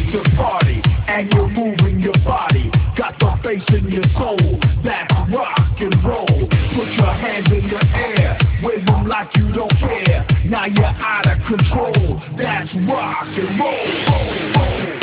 to party and you're moving your body. Got the bass in your soul, that's rock and roll. Put your hands in the air, wave them like you don't care. Now you're out of control, that's rock and roll.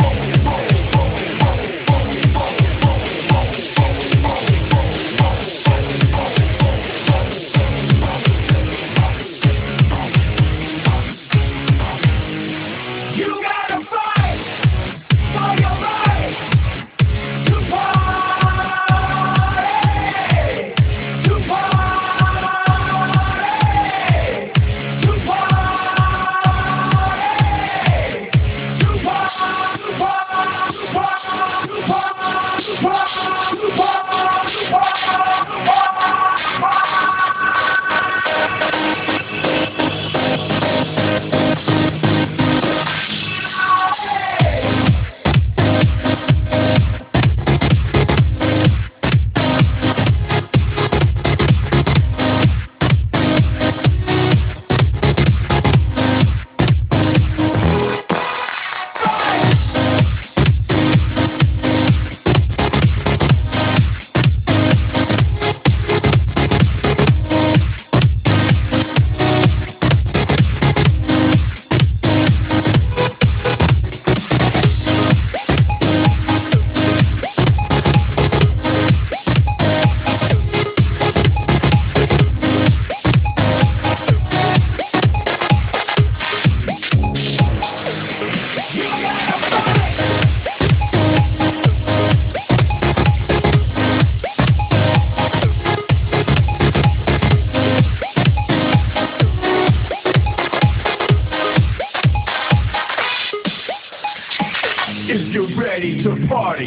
If you're ready to party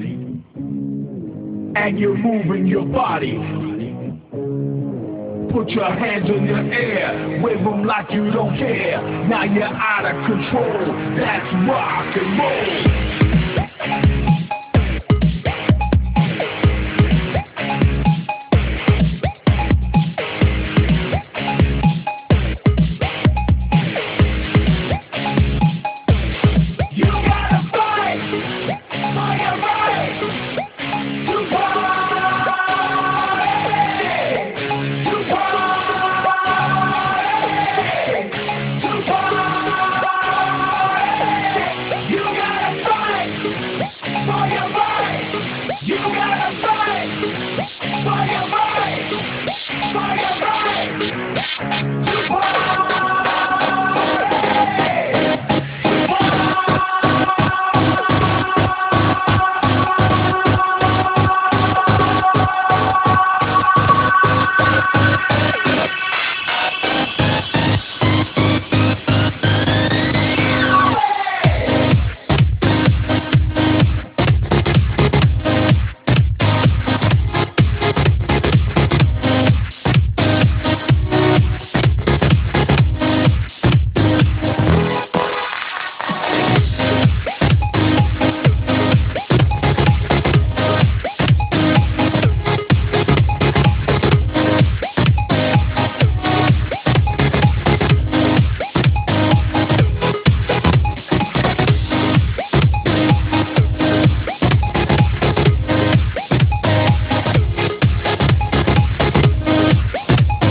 and you're moving your body, put your hands in the air, wave them like you don't care. Now you're out of control, that's rock and roll.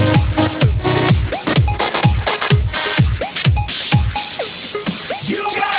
You got